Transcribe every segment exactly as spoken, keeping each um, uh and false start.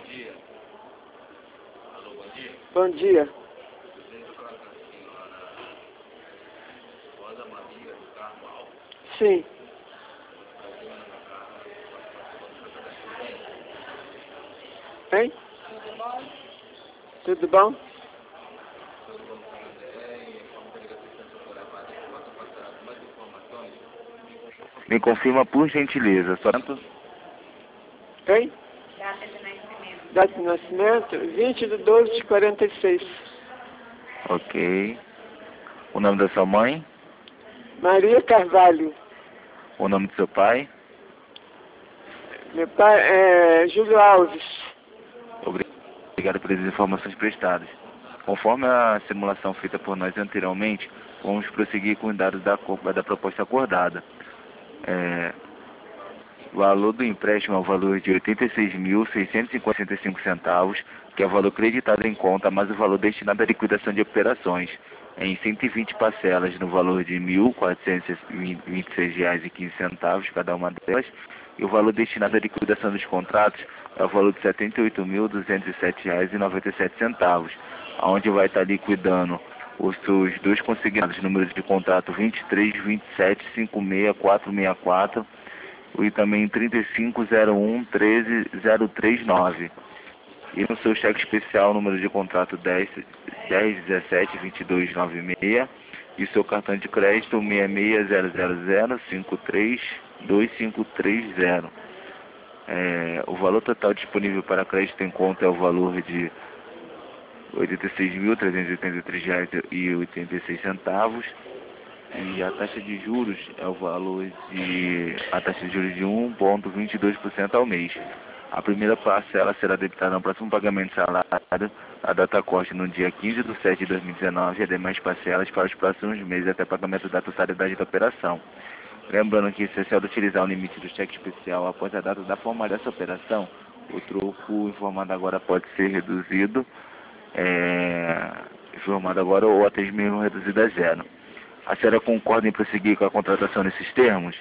dia. Alô, bom dia. Bom dia. Rosa Maria do Carmo. Sim. Hein? Tudo bom? Tudo bom? Me confirma por gentileza, só tanto. Hein? Data de nascimento. Data de nascimento? vinte de doze de quarenta e seis. Ok. O nome da sua mãe? Maria Carvalho. O nome do seu pai? Meu pai é Júlio Alves. Obrigado pelas informações prestadas. Conforme a simulação feita por nós anteriormente, vamos prosseguir com os dados da, da proposta acordada. É, o valor do empréstimo é o valor de oitenta e seis mil, seiscentos e cinquenta e cinco centavos, que é o valor creditado em conta, mais o valor destinado à liquidação de operações, em cento e vinte parcelas no valor de mil quatrocentos e vinte e seis reais e quinze centavos cada uma delas, e o valor destinado à liquidação dos contratos é o valor de setenta e oito mil, duzentos e sete reais e noventa e sete centavos, onde vai estar liquidando os seus dois consignados, números de contrato vinte e três, vinte e sete, cinquenta e seis, quatrocentos e sessenta e quatro e também trinta e cinco, zero um, treze, zero trinta e nove. E no seu cheque especial, número de contrato dez, dez, dezessete, vinte e dois, noventa e seis e seu cartão de crédito seis seis zero zero zero, cinco três dois cinco três zero. É, o valor total disponível para crédito em conta é o valor de oitenta e seis mil, trezentos e oitenta e três reais e oitenta e seis centavos. E a taxa de juros é o valor de a taxa de juros de um vírgula vinte e dois por cento ao mês. A primeira parcela será debitada no próximo pagamento de salário, a data corte no dia quinze de setembro de dois mil e dezenove, e as demais parcelas para os próximos meses até pagamento da totalidade da operação. Lembrando que, se é essencial utilizar o limite do cheque especial após a data da formalização dessa operação, o troco informado agora pode ser reduzido, é, informado agora ou até mesmo reduzido a zero. A senhora concorda em prosseguir com a contratação nesses termos?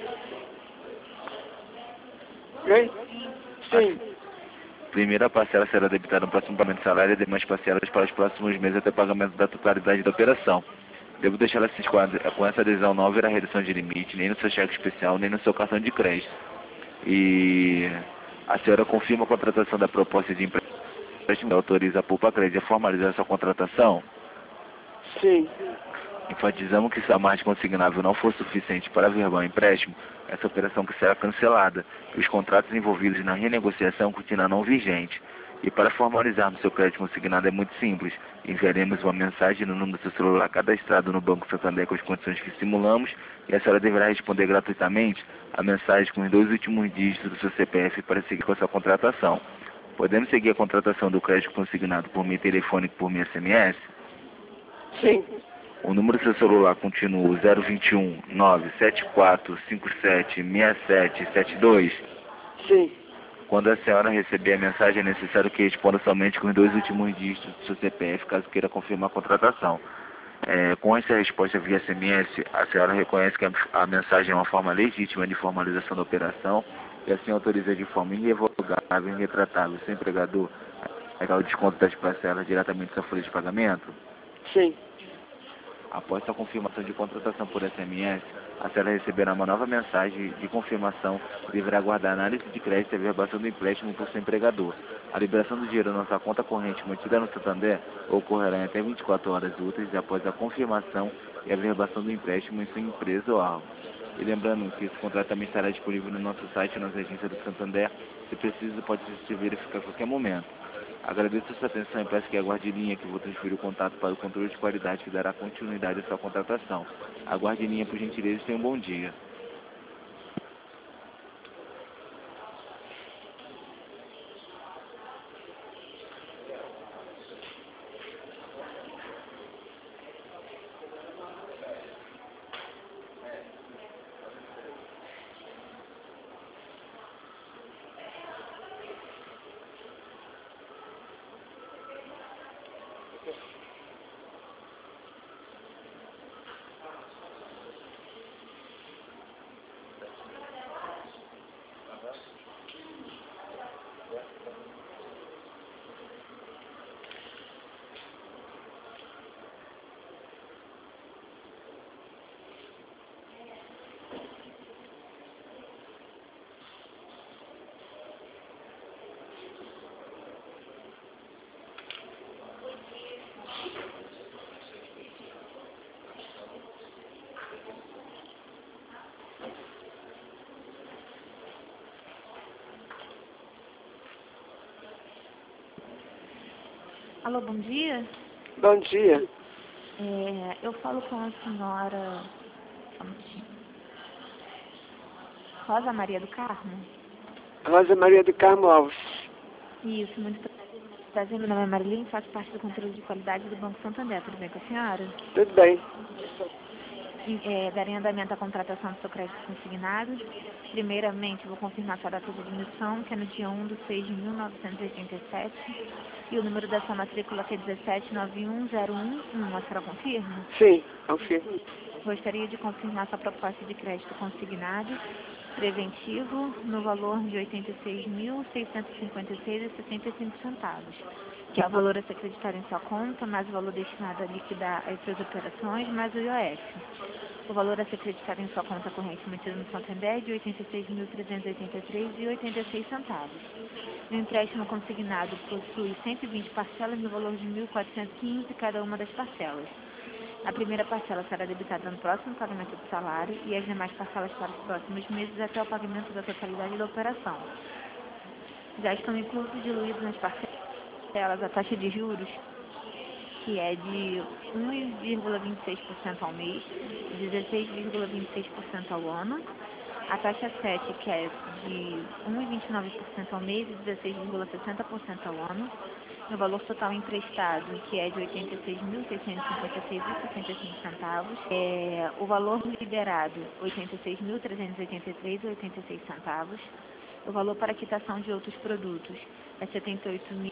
Hein? Sim. A primeira parcela será debitada no próximo pagamento de salário e demais parcelas para os próximos meses até pagamento da totalidade da operação. Devo deixar assim, com essa adesão não haverá redução de limite, nem no seu cheque especial, nem no seu cartão de crédito. E a senhora confirma a contratação da proposta de empréstimo, autoriza a Poupa Crédito a formalizar essa contratação? Sim. Enfatizamos que se a margem consignável não for suficiente para averbar o empréstimo, essa operação que será cancelada e os contratos envolvidos na renegociação continuarão vigentes. E para formalizarmos seu crédito consignado é muito simples. Enviaremos uma mensagem no número do seu celular cadastrado no Banco Santander com as condições que simulamos e a senhora deverá responder gratuitamente a mensagem com os dois últimos dígitos do seu C P F para seguir com a sua contratação. Podemos seguir a contratação do crédito consignado por meio telefônico e por meio S M S? Sim. O número do seu celular continua zero vinte e um, nove sete quatro cinco sete seis sete sete dois. Sim. Quando a senhora receber a mensagem, é necessário que responda somente com os dois últimos dígitos do seu C P F, caso queira confirmar a contratação. É, com essa resposta via S M S, a senhora reconhece que a, a mensagem é uma forma legítima de formalização da operação e assim autoriza de forma irrevogável e irretratável seu empregador a pegar o desconto das parcelas diretamente da sua folha de pagamento? Sim. Após a confirmação de contratação por S M S, a senhora receberá uma nova mensagem de confirmação e deverá aguardar a análise de crédito e a averbação do empréstimo por seu empregador. A liberação do dinheiro na sua conta corrente mantida no Santander ocorrerá em até vinte e quatro horas úteis após a confirmação e a averbação do empréstimo em sua empresa ou algo. E lembrando que esse contrato também estará disponível no nosso site, nas agências do Santander. Se preciso, pode se verificar a qualquer momento. Agradeço a sua atenção e peço que aguarde em linha que vou transferir o contato para o controle de qualidade que dará continuidade à sua contratação. Aguarde em linha, por gentileza, e tenha um bom dia. Alô, bom dia. Bom dia. É, eu falo com a senhora só um minutinho. Rosa Maria do Carmo? Rosa Maria do Carmo Alves. Isso, muito prazer. Meu nome é Marilyn, faço parte do controle de qualidade do Banco Santander. Tudo bem com a senhora? Tudo bem. E, é, darem andamento à contratação do seu crédito consignado. Primeiramente, vou confirmar sua data de admissão, que é no dia um de seis de mil novecentos e oitenta e sete. E o número da sua matrícula, que é dezessete nove um zero um um. A senhora confirma? Sim, confirmo. Gostaria de confirmar sua proposta de crédito consignado preventivo no valor de oitenta e seis mil seiscentos e cinquenta e seis reais e setenta e cinco centavos, que é o valor a ser acreditado em sua conta, mais o valor destinado a liquidar as suas operações, mais o I O F. O valor a ser acreditado em sua conta corrente mantido no Santander é de oitenta e seis mil trezentos e oitenta e três reais e oitenta e seis centavos. O empréstimo consignado possui cento e vinte parcelas no valor de mil quatrocentos e quinze cada uma das parcelas. A primeira parcela será debitada no próximo pagamento do salário e as demais parcelas para os próximos meses até o pagamento da totalidade da operação. Já estão inclusos diluídos nas parcelas a taxa de juros, que é de um vírgula vinte e seis por cento ao mês e dezesseis vírgula vinte e seis por cento ao ano. A taxa sete, que é de um vírgula vinte e nove por cento ao mês e dezesseis vírgula sessenta por cento ao ano. No valor total emprestado, que é de oitenta e seis mil seiscentos e cinquenta e seis reais e sessenta e cinco centavos. É, o valor liberado, oitenta e seis mil trezentos e oitenta e três reais e oitenta e seis centavos. O valor para quitação de outros produtos é setenta e oito mil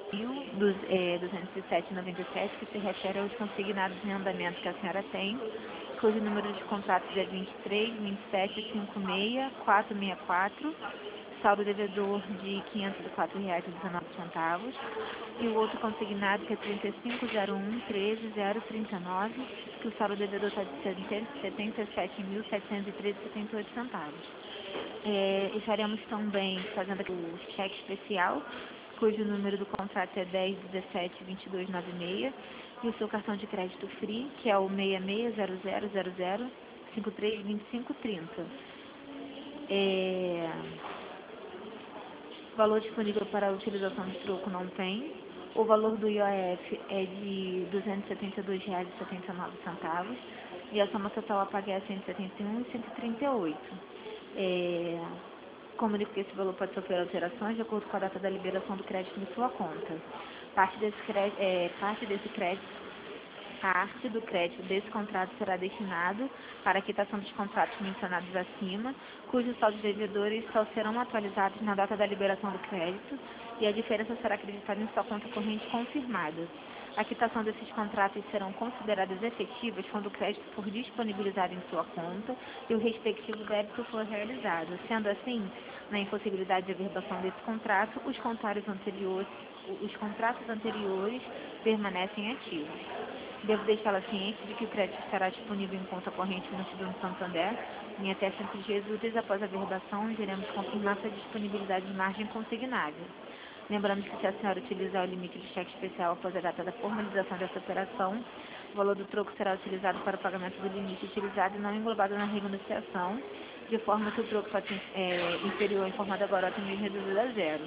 duzentos e sete reais e noventa e sete centavos, que se refere aos consignados em andamento que a senhora tem, cujo número de contratos é vinte e três, vinte e sete, cinquenta e seis, quatrocentos e sessenta e quatro, saldo devedor de quinhentos e quatro reais e dezenove centavos, e o outro consignado, que é trinta e cinco, zero um, treze, zero, trinta e nove, que o saldo devedor está de setenta e sete mil setecentos e treze reais e setenta e oito centavos. É, estaremos também fazendo aqui o cheque especial, cujo número do contrato é dez, dezessete, vinte e dois, noventa e seis, e o seu cartão de crédito Free, que é o seis seis zero zero zero zero cinco três dois cinco três zero. É... Valor disponível para a utilização de troco não tem. O valor do I O F é de duzentos e setenta e dois reais e setenta e nove centavos e a soma total a pagar é cento e setenta e um reais e cento e trinta e oito. É... Comunico que esse valor pode sofrer alterações de acordo com a data da liberação do crédito em sua conta. Parte desse crédito, é, parte desse crédito, parte do crédito desse contrato será destinado para a quitação dos contratos mencionados acima, cujos saldos devedores só serão atualizados na data da liberação do crédito e a diferença será acreditada em sua conta corrente confirmada. A quitação desses contratos serão consideradas efetivas quando o crédito for disponibilizado em sua conta e o respectivo débito for realizado. Sendo assim, na impossibilidade de averbação desse contrato, os contratos anteriores, os contratos anteriores permanecem ativos. Devo deixá-la ciente de que o crédito estará disponível em conta corrente no Instituto Santander em até cinco dias úteis após a averbação, onde iremos confirmar sua disponibilidade de margem consignável. Lembrando que se a senhora utilizar o limite de cheque especial após a data da formalização dessa operação, o valor do troco será utilizado para o pagamento do limite utilizado e não englobado na renegociação, de forma que o troco pode ser é, inferior à informada agora até mesmo reduzido a zero.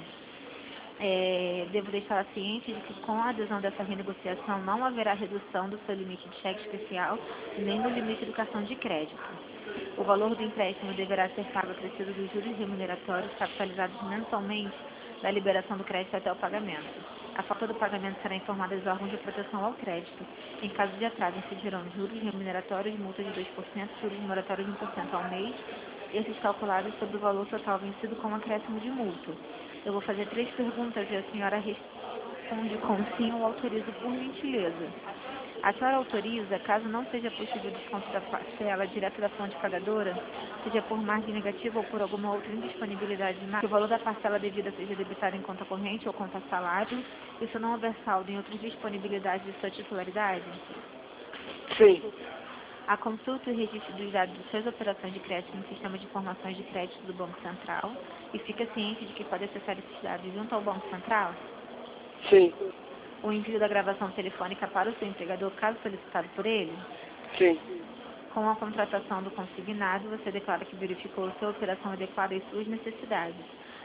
É, devo deixar ciente de que com a adesão dessa renegociação não haverá redução do seu limite de cheque especial nem no limite do cartão de crédito. O valor do empréstimo deverá ser pago acrescido dos juros remuneratórios capitalizados mensalmente da liberação do crédito até o pagamento. A falta do pagamento será informada aos órgãos de proteção ao crédito. Em caso de atraso, incidirão juros remuneratórios, multa de dois por cento, juros moratórios de um por cento ao mês, esses calculados sobre o valor total vencido com acréscimo de multa. Eu vou fazer três perguntas e a senhora responde com sim ou autorizo por gentileza. A senhora autoriza, caso não seja possível o desconto da parcela direto da fonte pagadora, seja por margem negativa ou por alguma outra indisponibilidade de margem, que o valor da parcela devida seja debitado em conta corrente ou conta salário, e se não houver saldo em outras disponibilidades de sua titularidade? Sim. A consulta e registro dos dados de suas operações de crédito no Sistema de Informações de Crédito do Banco Central e fica ciente de que pode acessar esses dados junto ao Banco Central? Sim. O envio da gravação telefônica para o seu empregador, caso solicitado por ele? Sim. Com a contratação do consignado, você declara que verificou sua operação adequada às suas necessidades.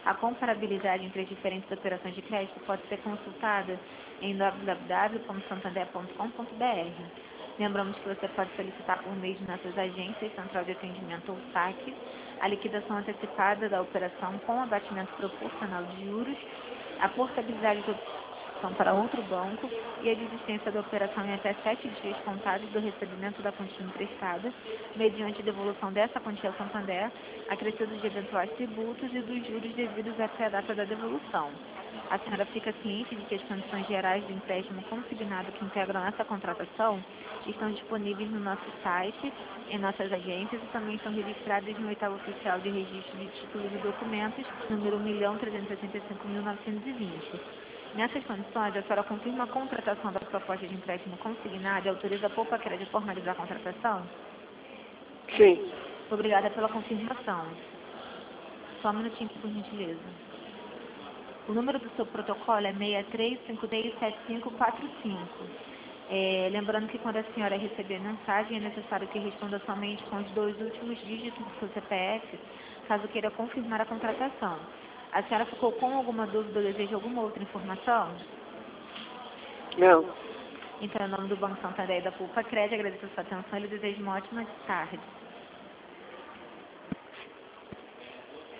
A comparabilidade entre as diferentes operações de crédito pode ser consultada em w w w ponto santander ponto com ponto b r. Lembramos que você pode solicitar por meio de nossas agências, Central de Atendimento ou S A C, a liquidação antecipada da operação com abatimento proporcional de juros, a portabilidade da operação para outro banco e a desistência da operação em até sete dias contados do recebimento da quantia emprestada, mediante devolução dessa quantia ao Santander, acrescidos de eventuais tributos e dos juros devidos até a data da devolução. A senhora fica ciente de que as condições gerais do empréstimo consignado que integram essa contratação estão disponíveis no nosso site, em nossas agências e também estão registradas no oitavo oficial de registro de títulos e documentos, número um milhão trezentos e sessenta e cinco mil novecentos e vinte. Nessas condições, a senhora confirma a contratação da proposta de empréstimo consignada e autoriza a Poupa Crédito a formalizar a contratação? Sim. Obrigada pela confirmação. Só um minutinho, por gentileza. O número do seu protocolo é seis três cinco três sete cinco quatro cinco. É, lembrando que quando a senhora receber a mensagem, é necessário que responda somente com os dois últimos dígitos do seu C P F, caso queira confirmar a contratação. A senhora ficou com alguma dúvida ou deseja alguma outra informação? Não. Então, em nome do Banco Santander e da Poupa Crédito, agradeço a sua atenção e lhe desejo uma ótima tarde.